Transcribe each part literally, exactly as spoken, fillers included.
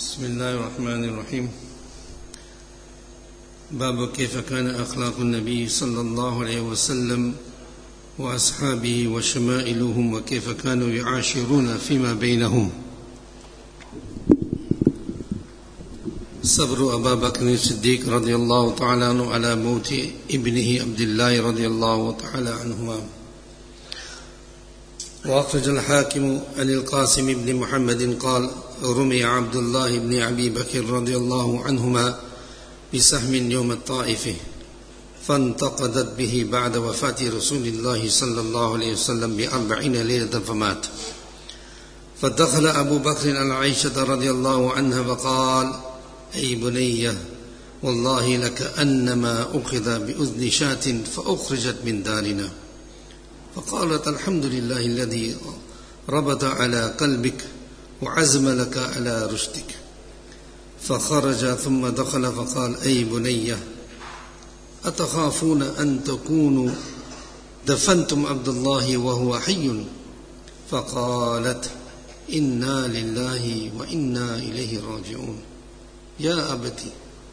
بسم الله الرحمن الرحيم. باب كيف كان أخلاق النبي صلى الله عليه وسلم وأصحابه وشمائلهم وكيف كانوا يعاشرون فيما بينهم. صبر أبا بكر الصديق رضي الله تعالى عنه على موت ابنه عبد الله رضي الله تعالى عنهما. وأخرج الحاكم عن القاسم بن محمد قال: رمي عبد الله بن أبي بكر رضي الله عنهما بسهم يوم الطائف فانتقدت به بعد وفاة رسول الله صلى الله عليه وسلم بأربعين ليلة فمات. فدخل أبو بكر على عائشة رضي الله عنها فقال: أي بني والله لكأنما أخذ بأذن شاة فأخرجت من دارنا. فقالت: الحمد لله الذي ربط على قلبك وعزم لك على رشدك. فخرج ثم دخل فقال: أي بني أتخافون أن تكونوا دفنتم عبد الله وهو حي؟ فقالت: إنا لله وإنا إليه راجعون يا أبتي.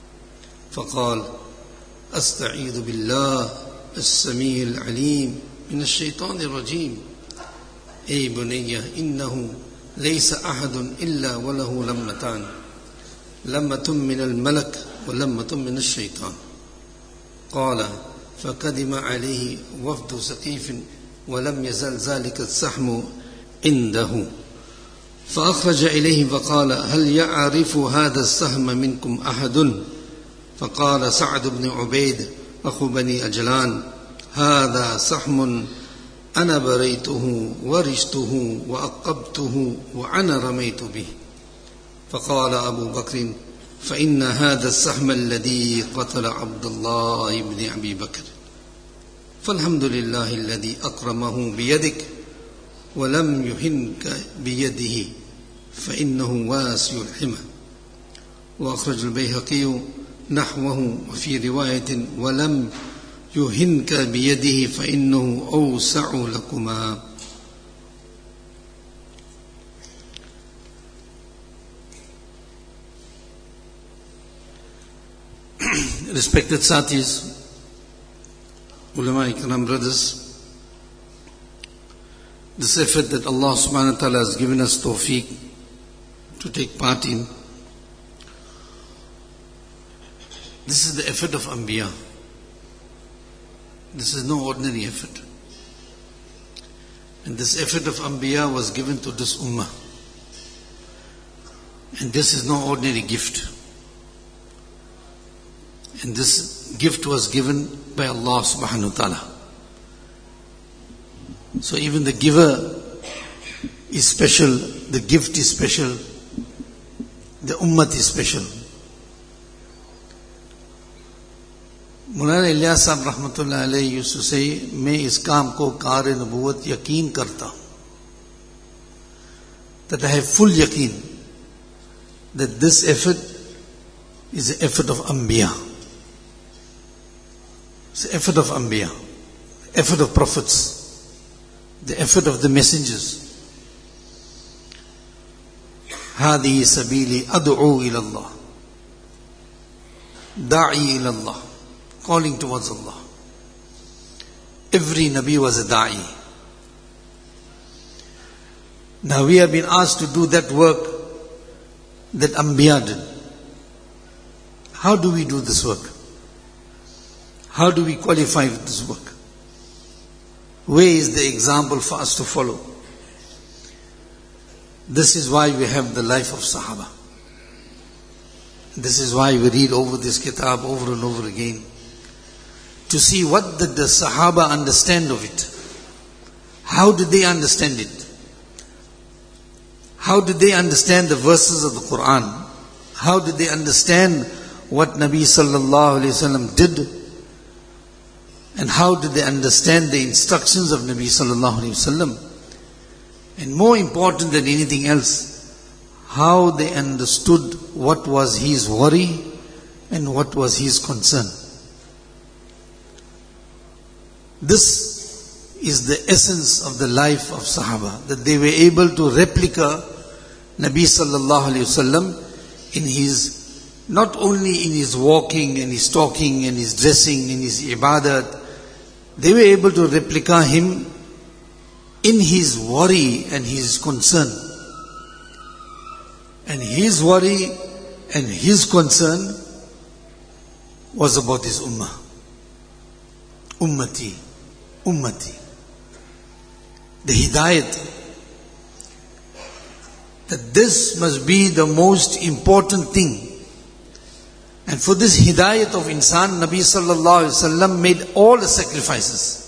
فقال: أستعيذ بالله السميع العليم من الشيطان الرجيم. أي بني إنه ليس أحد إلا وله لمتان، لمة من الملك ولمة من الشيطان. قال: فقدم عليه وفد سقيف ولم يزل ذلك السحم عنده، فأخرج إليه فقال: هل يعرف هذا السهم منكم أحد؟ فقال سعد بن عبيد أخو بني أجلان: هذا سهم أنا بريته ورشته وأقبته وأنا رميت به. فقال أبو بكر: فإن هذا السهم الذي قتل عبد الله بن أبي بكر. فالحمد لله الذي أكرمه بيدك ولم يهنك بيده فإنه واسع الحمى. وأخرج البيهقي نحوه وفي رواية: ولم يهنك بيده فإنه أوسع لكما. Respected Sathis, Ulama Ikram brothers, this effort that Allah subhanahu wa ta'ala has given us tawfiq to take part in, this is the effort of Anbiya. This is no ordinary effort. And this effort of Anbiya was given to this ummah. And this is no ordinary gift. And this gift was given by Allah subhanahu wa ta'ala. So even the giver is special, the gift is special, the ummah is special. Mulana Ilyas Sahab Rahmatullah Alayhi used to say, मैं इस काम को car नबूवत यकीन करता हूँ. That I have full yaqeen that this effort is the effort of Anbiya. It's the effort of Anbiya, effort of prophets, the effort of the messengers. هذه سبيلي أدعو إلى الله داعي إلى الله, calling towards Allah. Every Nabi was a da'i. Now we have been asked to do that work that Anbiya did. How do we do this work? How do we qualify with this work? Where is the example for us to follow? This is why we have the life of Sahaba. This is why we read over this kitab over and over again, to see what did the Sahaba understand of it. How did they understand it? How did they understand the verses of the Quran? How did they understand what Nabi sallallahu alayhi wasallam did? And how did they understand the instructions of Nabi sallallahu alayhi wasallam? And more important than anything else, how they understood what was his worry and what was his concern. This is the essence of the life of Sahaba, that they were able to replica Nabi sallallahu alayhi wasallam in his, not only in his walking and his talking and his dressing and his ibadat, they were able to replicate him in his worry and his concern. And his worry and his concern was about his ummah. Ummati, ummati. The hidayat. That this must be the most important thing. And for this hidayat of insan, Nabi sallallahu alaihi wasallam made all the sacrifices.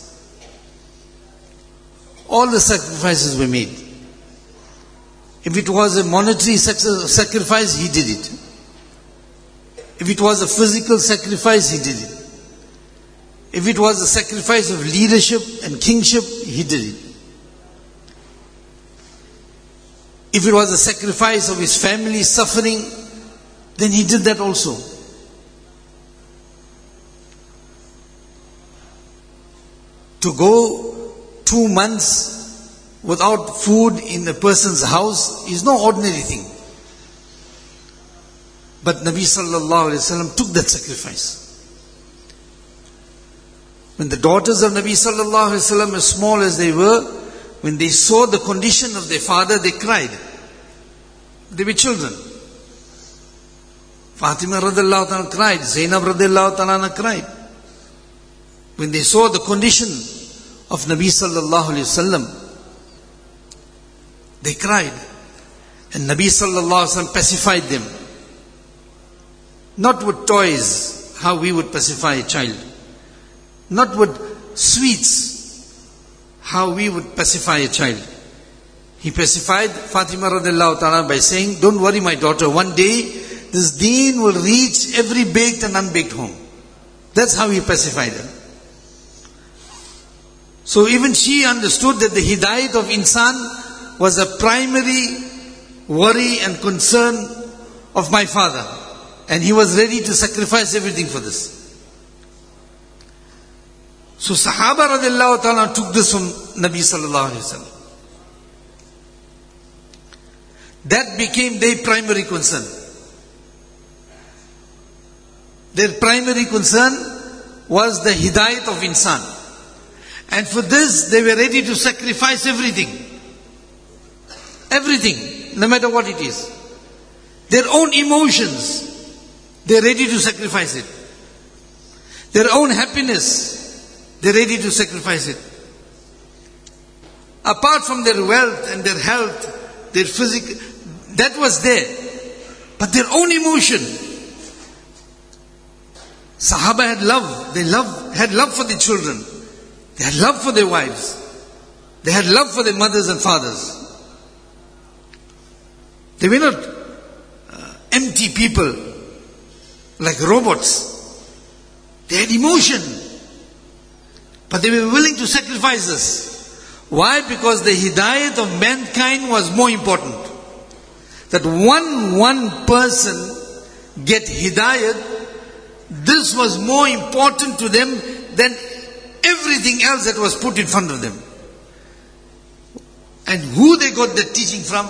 All the sacrifices were made. If it was a monetary sacrifice, he did it. If it was a physical sacrifice, he did it. If it was a sacrifice of leadership and kingship, he did it. If it was a sacrifice of his family suffering, then he did that also. To go two months without food in a person's house is no ordinary thing. But Nabi sallallahu alaihi wasallam took that sacrifice. When the daughters of Nabi sallallahu alaihi wasallam, as small as they were, when they saw the condition of their father, they cried. They were children. Fatima radiallahu ta'ala cried. Zainab radiallahu ta'ala cried. When they saw the condition of Nabi sallallahu alaihi wasallam, they cried. And Nabi sallallahu alaihi wasallam pacified them. Not with toys, how we would pacify a child. Not with sweets, how we would pacify a child. He pacified Fatima radiallahu ta'ala by saying, don't worry my daughter, one day this deen will reach every baked and unbaked home. That's how he pacified her. So even she understood that the hidayat of insan was a primary worry and concern of my father. And he was ready to sacrifice everything for this. So Sahaba radiallahu ta'ala took this from Nabi sallallahu alayhi wa sallam. That became their primary concern. Their primary concern was the hidayat of insan. And for this they were ready to sacrifice everything. Everything, no matter what it is. Their own emotions, they're ready to sacrifice it. Their own happiness, they're ready to sacrifice it. Apart from their wealth and their health, their physical, that was there. But their own emotion. Sahaba had love. They love, had love for their children. They had love for their wives. They had love for their mothers and fathers. They were not uh, empty people like robots. They had emotion. But they were willing to sacrifice this. Why? Because the hidayat of mankind was more important. That one, one person get hidayat, this was more important to them than everything else that was put in front of them. And who they got the teaching from?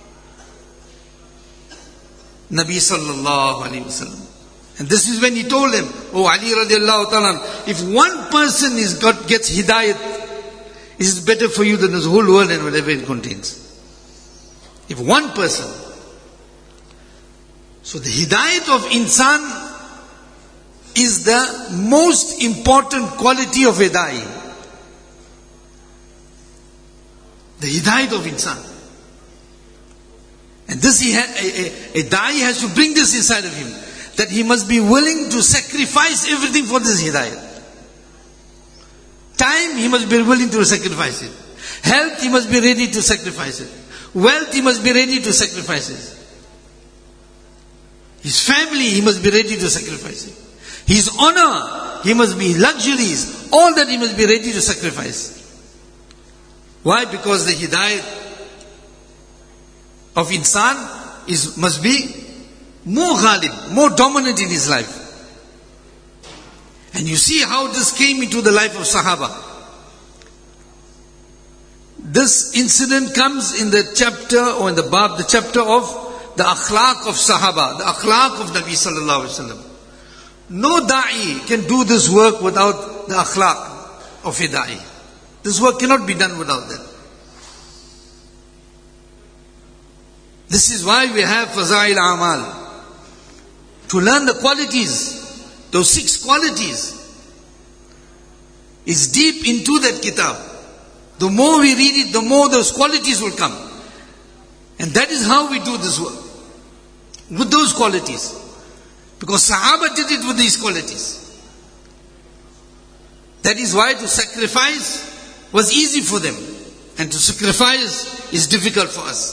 Nabi sallallahu alayhi wa sallam. And this is when he told them, oh Ali radiallahu ta'ala, if one person is got, gets hidayat, it is better for you than this whole world and whatever it contains. If one person. So the hidayat of insan is the most important quality of a da'i. The hidayat of insan. And this he ha- a, a, a da'i has to bring this inside of him. That he must be willing to sacrifice everything for this hidayat. Time, he must be willing to sacrifice it. Health, he must be ready to sacrifice it. Wealth, he must be ready to sacrifice it. His family, he must be ready to sacrifice it. His honor, he must be luxuries, all that he must be ready to sacrifice. Why? Because the hidayat of insan is, must be more ghalib, more dominant in his life. And you see how this came into the life of Sahaba. This incident comes in the chapter or in the bab, the chapter of the akhlaq of Sahaba, the akhlaq of Nabi sallallahu alaihi wasallam. No da'i can do this work without the akhlaq of a da'i. This work cannot be done without that. This is why we have Fazail Amal. To learn the qualities, those six qualities, is deep into that kitab. The more we read it, the more those qualities will come. And that is how we do this work. With those qualities. Because Sahaba did it with these qualities. That is why to sacrifice was easy for them. And to sacrifice is difficult for us.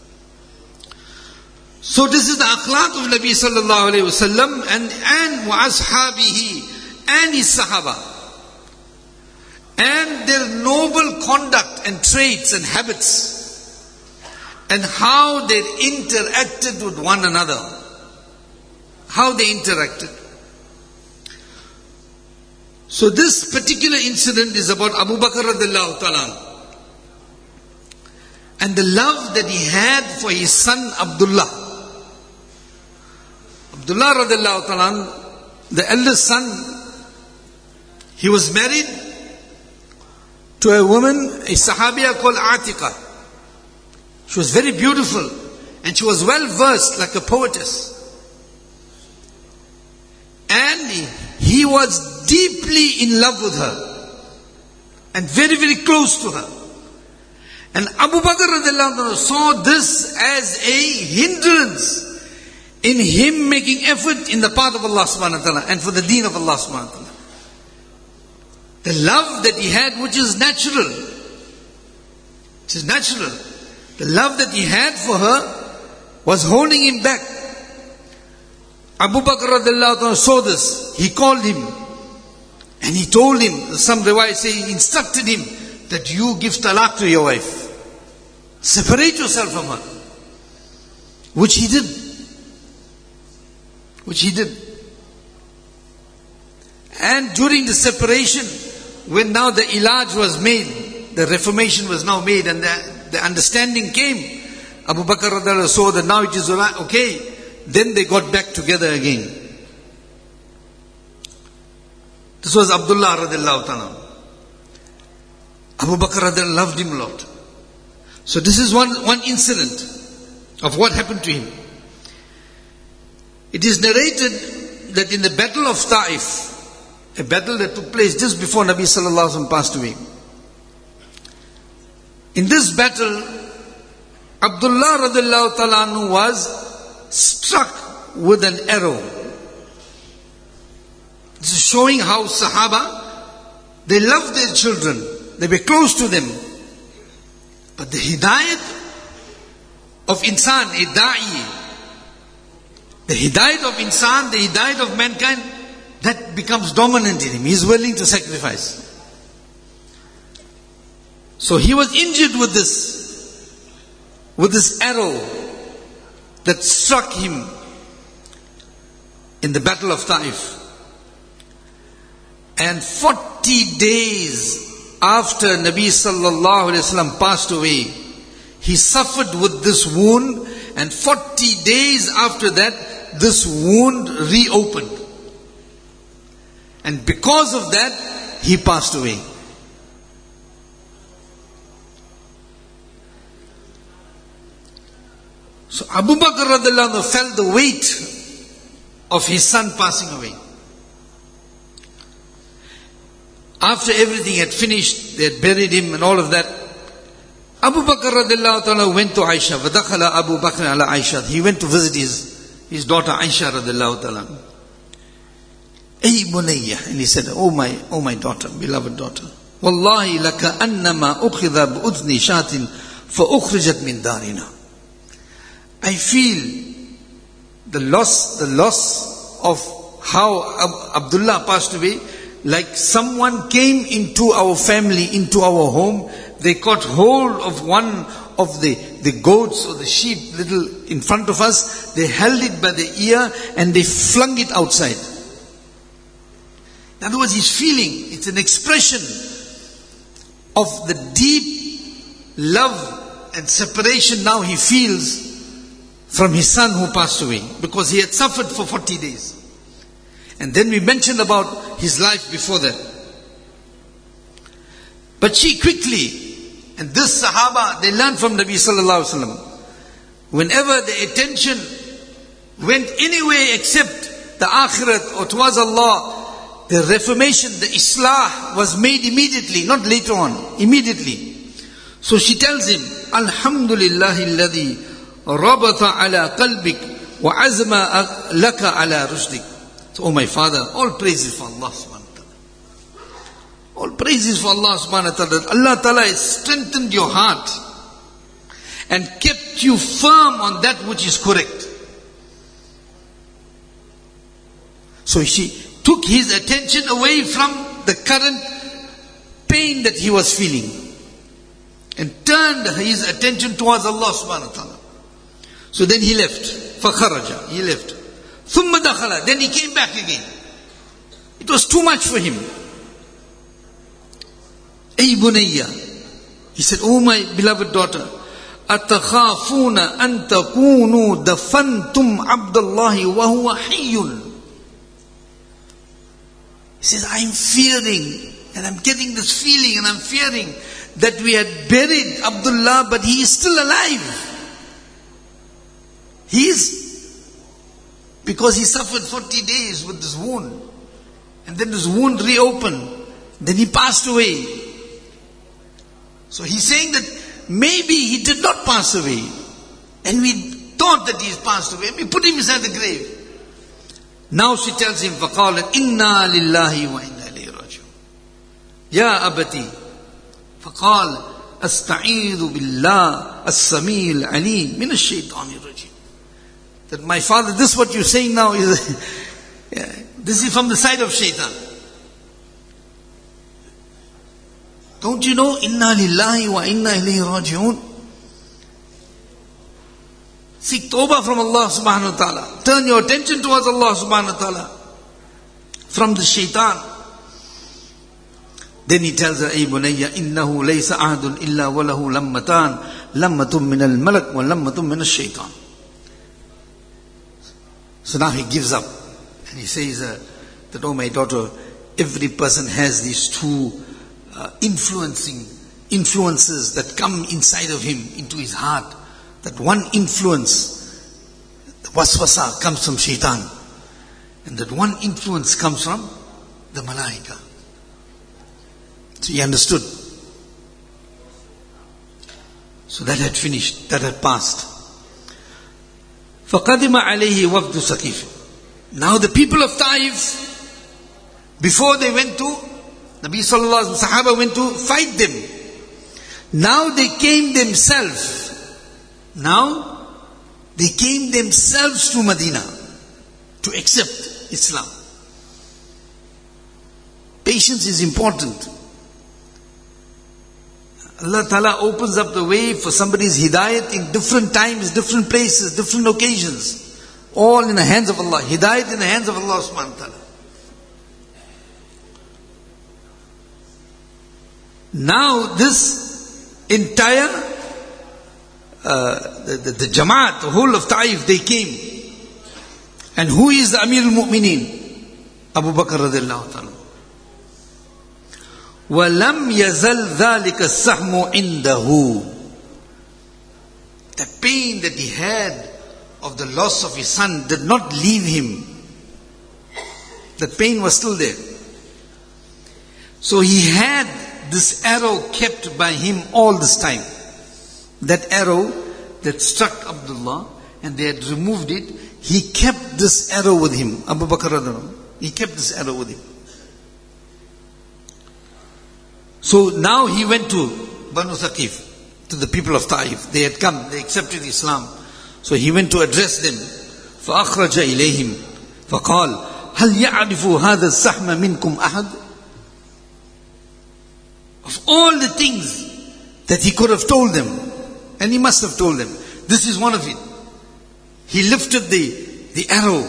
So this is the akhlaq of Nabi sallallahu alayhi wa sallam and, and wa ashabihi and his Sahaba. And their noble conduct and traits and habits. And how they interacted with one another. How they interacted. So this particular incident is about Abu Bakr radiallahu ta'ala. And the love that he had for his son Abdullah. Abdullah radiallahu ta'ala, the eldest son, he was married to a woman, a Sahabiya called Atiqa. She was very beautiful and she was well versed like a poetess. And he, he was deeply in love with her and very, very close to her. And Abu Bakr radiallahu anhu saw this as a hindrance in him making effort in the path of Allah subhanahu wa ta'ala and for the deen of Allah subhanahu wa ta'ala. The love that he had, which is natural, which is natural, the love that he had for her was holding him back. Abu Bakr radiallahu anhu saw this. He called him and he told him, some riwayat say he instructed him that you give talaq to your wife. Separate yourself from her. Which he did. Which he did. And during the separation, when now the ilaj was made, the reformation was now made and the, the understanding came, Abu Bakr radiallahu anhu saw that now it is okay. Then they got back together again. This was Abdullah radiallahu ta'ala. Abu Bakr radiallahu loved him a lot. So this is one, one incident of what happened to him. It is narrated that in the battle of Ta'if, a battle that took place just before Nabi sallallahu alaihi wasallam passed away. In this battle, Abdullah radiallahu ta'ala was struck with an arrow. This is showing how Sahaba, they loved their children. They were close to them. But the hidayat of insan, a da'i, the hidayat of insan, the hidayat of mankind, that becomes dominant in him. He is willing to sacrifice. So he was injured with this, with this arrow that struck him in the battle of Ta'if. And forty days after Nabi sallallahu alaihi wasallam passed away, he suffered with this wound, and forty days after that, this wound reopened. And because of that, he passed away. So Abu Bakr radiallahu anhu felt the weight of his son passing away. After everything had finished, they had buried him and all of that, Abu Bakr radiallahu anhu went to Aisha. Vadakhala Abu Bakr ala Aisha. He went to visit his, his daughter Aisha radiallahu anha. Ay bunayya. And he said, oh my, oh my daughter, beloved daughter. Wallahi laka annama ukhidha bi'udhni shatin fa ukhrijat min darina. I feel the loss, the loss of how Abdullah passed away, like someone came into our family, into our home. They caught hold of one of the, the goats or the sheep little in front of us. They held it by the ear and they flung it outside. In other words, he's feeling, it's an expression of the deep love and separation now he feels from his son who passed away, because he had suffered for forty days. And then we mentioned about his life before that. But she quickly, and this Sahaba, they learned from Nabi Sallallahu Alaihi Wasallam, whenever the attention went anywhere except the Akhirat or towards Allah, the reformation, the Islah was made immediately, not later on, immediately. So she tells him, Alhamdulillahi alladhi rabata ala qalbik wa azma laka ala rushdik. So, oh my father, all praises for Allah subhanahu wa ta'ala. All praises for Allah subhanahu wa ta'ala. Allah ta'ala has strengthened your heart and kept you firm on that which is correct. So she took his attention away from the current pain that he was feeling and turned his attention towards Allah subhanahu wa ta'ala. So then he left. فَخَرَجَ He left. ثُمَّ دَخَلَ Then he came back again. It was too much for him. أَيْ بُنَيَّ He said, oh my beloved daughter, أَتَخَافُونَ أَن تَكُونُوا دَفَنْتُمْ عَبْدَ اللَّهِ وَهُوَ حِيٌّ He says, I'm fearing, and I'm getting this feeling, and I'm fearing that we had buried Abdullah, but he is still alive. He is, because he suffered forty days with this wound, and then this wound reopened, then he passed away. So he's saying that maybe he did not pass away, and we thought that he's passed away, we put him inside the grave. Now she tells him, فَقَالَتْ إِنَّا لِلَّهِ وَإِنَّا إِلَيْهِ رَاجِعُونَ يَا أَبَتِي فَقَالَ أَسْتَعِيذُ بِاللَّهِ السَّمِيعِ الْعَلِيمِ مِنَ الشَّيْطَانِ الرَّجِيمِ That my father, this what you're saying now is, yeah, this is from the side of shaitan. Don't you know, إِنَّا لِلَّهِ وَإِنَّا إِلَيْهِ رَاجِعُونَ Seek tawbah from Allah subhanahu wa ta'ala. Turn your attention towards Allah subhanahu wa ta'ala from the shaitan. Then he tells her, أي بني إنه ليس أحد إلا وله لمتان لمة من الملك ولمة من الشيطان. So now he gives up and he says uh, that, oh my daughter, every person has these two uh, influencing influences that come inside of him, into his heart. That one influence, the waswasa, comes from shaitan. And that one influence comes from the malaika. So he understood. So that had finished, that had passed. فَقَدِمَ عَلَيْهِ وَفْدُ سَقِيفٍ Now the people of Taif, before they went to, Nabi Sallallahu Alaihi Wasallam, Sahaba went to fight them. Now they came themselves. Now, they came themselves to Medina to accept Islam. Patience is important. Allah Ta'ala opens up the way for somebody's hidayat in different times, different places, different occasions. All in the hands of Allah. Hidayat in the hands of Allah Subhanahu Wa Ta'ala. Now, this entire Uh, the, the, the Jamaat, the whole of Taif, they came. And who is the Amir al-Mu'mineen? Abu Bakr radiallahu ta'ala. وَلَمْ يَزَلْ ذَلِكَ السَّحْمُ عِنْدَهُ The pain that he had of the loss of his son did not leave him. That pain was still there. So he had this arrow kept by him all this time. That arrow that struck Abdullah, and they had removed it, he kept this arrow with him. Abu Bakr radiallahu, he kept this arrow with him. So now he went to Banu Thaqif, to the people of Taif. They had come, they accepted Islam. So he went to address them. فَأَخْرَجَ إِلَيْهِمْ فَقَالَ هَلْ يَعْرِفُ هَذَا السَّحْمَ مِنْكُمْ أَحَدٍ Of all the things that he could have told them, and he must have told them, this is one of it. He lifted the, the arrow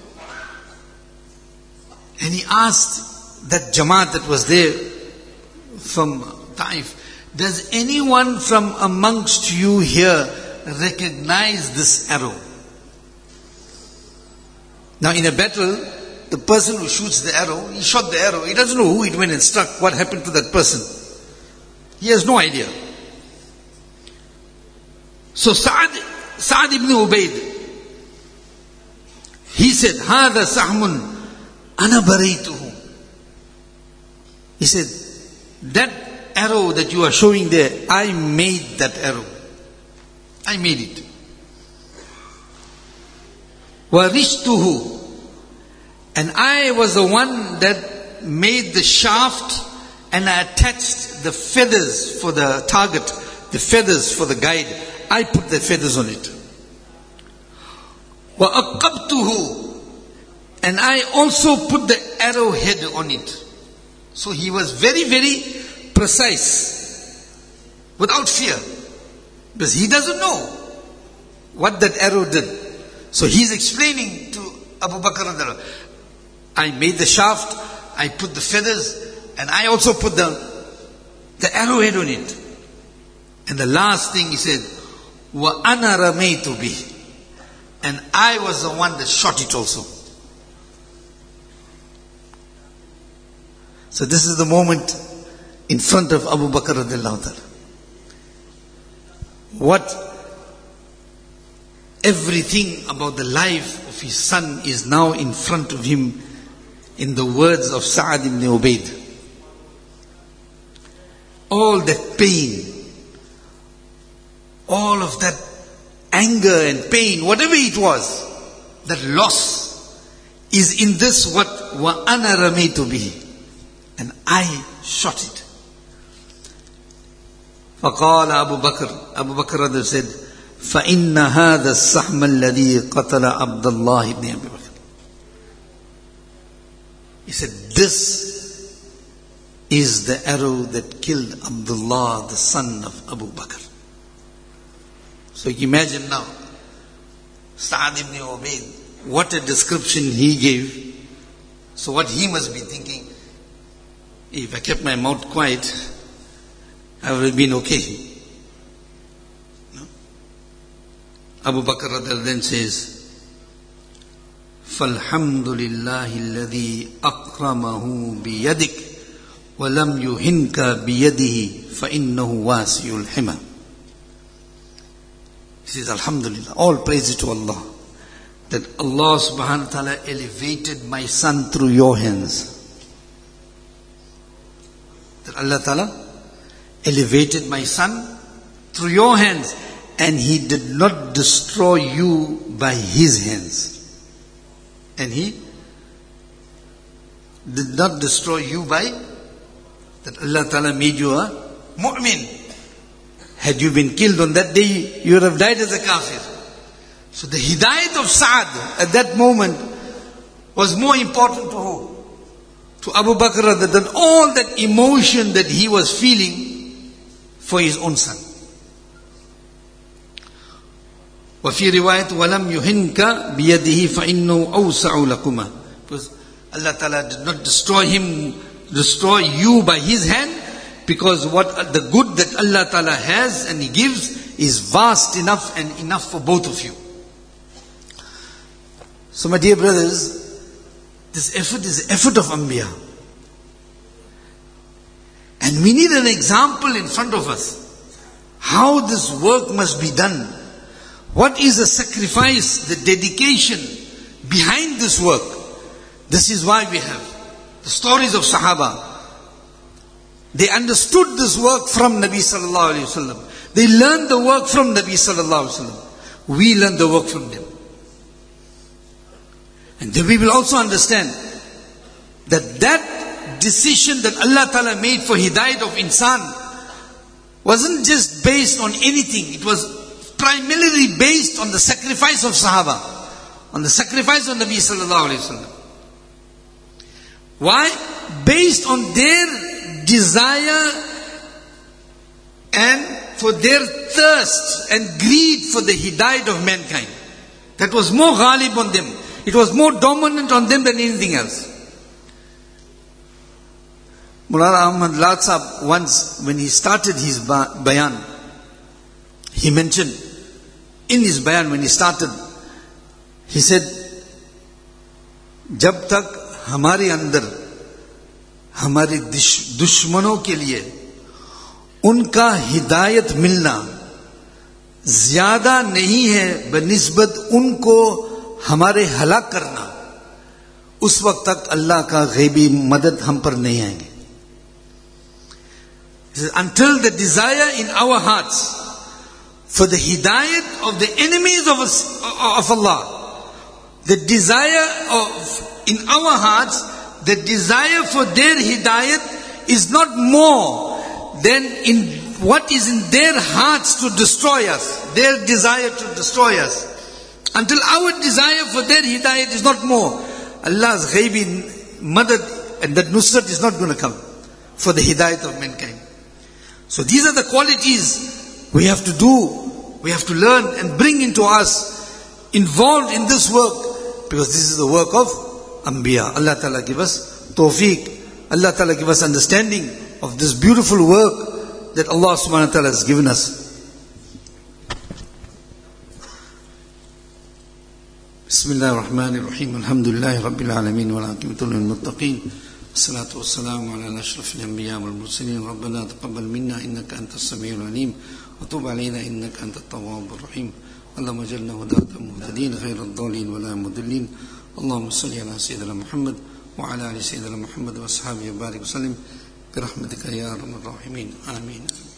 and he asked that Jamaat that was there from Taif, does anyone from amongst you here recognize this arrow? Now in a battle, the person who shoots the arrow, he shot the arrow, he doesn't know who it went and struck, what happened to that person. He has no idea. So Sa'ad, Sa'ad ibn Ubaid, he said, هذا سهم أنا بريته. He said, that arrow that you are showing there, I made that arrow. I made it. وَرِشْتُهُ, and I was the one that made the shaft and I attached the feathers for the target, the feathers for the guide. I put the feathers on it. وَأَقَّبْتُهُ, and I also put the arrowhead on it. So he was very, very precise, without fear, because he doesn't know what that arrow did. So he's explaining to Abu Bakr, I made the shaft, I put the feathers, and I also put the, the arrowhead on it. And the last thing he said, وَأَنَا رَمَيْتُ بِهِ, and I was the one that shot it also. So this is the moment in front of Abu Bakr radiallahu ta'ala. What everything about the life of his son is now in front of him in the words of Sa'ad ibn Ubaid. All that pain, all of that anger and pain, whatever it was, that loss is in this what وَأَنَا رَمَيْتُ بِهِ, and I shot it. فقال أبو بكر, Abu Bakr said, فإن هذا السهم الذي قتل عبد الله بن أبي بكر. He said, this is the arrow that killed Abdullah, the son of Abu Bakr. So you imagine now, Sa'ad ibn Ubaid, what a description he gave. So what he must be thinking, if I kept my mouth quiet, I would have been okay. No? Abu Bakr then says, فَالْحَمْدُ لِلَّهِ الَّذِي أَكْرَمَهُ بِيَدِكَ وَلَمْ يُهِنْكَ بِيَدِهِ فَإِنَّهُ وَاسِعُ الْحِمَى. He says, Alhamdulillah, all praise to Allah, that Allah subhanahu wa ta'ala elevated my son through your hands. That Allah ta'ala elevated my son through your hands, and he did not destroy you by his hands. And he did not destroy you by that Allah ta'ala made you a mu'min. Had you been killed on that day, you would have died as a kafir. So the hidayat of Sa'ad at that moment was more important to who? To Abu Bakr than all that emotion that he was feeling for his own son. وفي رواية وَلَمْ يُهِنْكَ بِيَدِهِ فَإِنَّهُ أَوْسَعُ لَكُمَا. Because Allah Ta'ala did not destroy him, destroy you by his hand, because what the good that Allah Ta'ala has and He gives is vast enough and enough for both of you. So my dear brothers, this effort is the effort of Anbiya. And we need an example in front of us. How this work must be done. What is the sacrifice, the dedication behind this work? This is why we have the stories of Sahaba. They understood this work from Nabi sallallahu alayhi wasallam. They learned the work from Nabi sallallahu alayhi wasallam. We learn the work from them. And then we will also understand that that decision that Allah Ta'ala made for Hidayat of insan wasn't just based on anything. It was primarily based on the sacrifice of Sahaba, on the sacrifice of Nabi sallallahu alayhi wasallam. Why? Based on their desire and for their thirst and greed for the hidayat of mankind. That was more ghalib on them. It was more dominant on them than anything else. Mulana Ahmad Lal Sahab once, when he started his bayan, he mentioned in his bayan when he started, he said, जब तक हमारे अंदर हमारे दुश्मनों के लिए उनका हिदायत मिलना ज्यादा नहीं है बनिस्बत उनको हमारे हलाक करना, उस वक्त तक अल्लाह का गैबी मदद हम पर नहीं आएंगे. Until the desire in our hearts for the hidayat of the enemies of, us, of Allah, the desire of in our hearts, the desire for their hidayat is not more than in what is in their hearts to destroy us, their desire to destroy us. Until our desire for their hidayat is not more, Allah's ghaibi madad and that nusrat is not going to come for the hidayat of mankind. So these are the qualities we have to do, we have to learn and bring into us, involved in this work, because this is the work of Anbiya. Allah Ta'ala give us tawfiq, Allah Ta'ala give us understanding of this beautiful work that Allah Subhanahu Wa Ta'ala has given us. Bismillah ar-Rahman ar-Rahim. Alhamdulillah Rabbil Alameen wa al-aqibatu lil muttaqeen. Salatu wassalamu ala ashrafil anbiya wal mursalin. Rabbana taqabbal minna innaka antas samiul alim wa tub alayna innaka antat tawwabur rahim. Allahumma ij'alna hudatan muhtadin ghayra dhalin wa la mudillin. Allahumma salli ala sayyidina Muhammad wa ala ali sayyidina Muhammad wa ashabihi wa barik wa sallim bi rahmatika ya arhamar rahimin. Amin.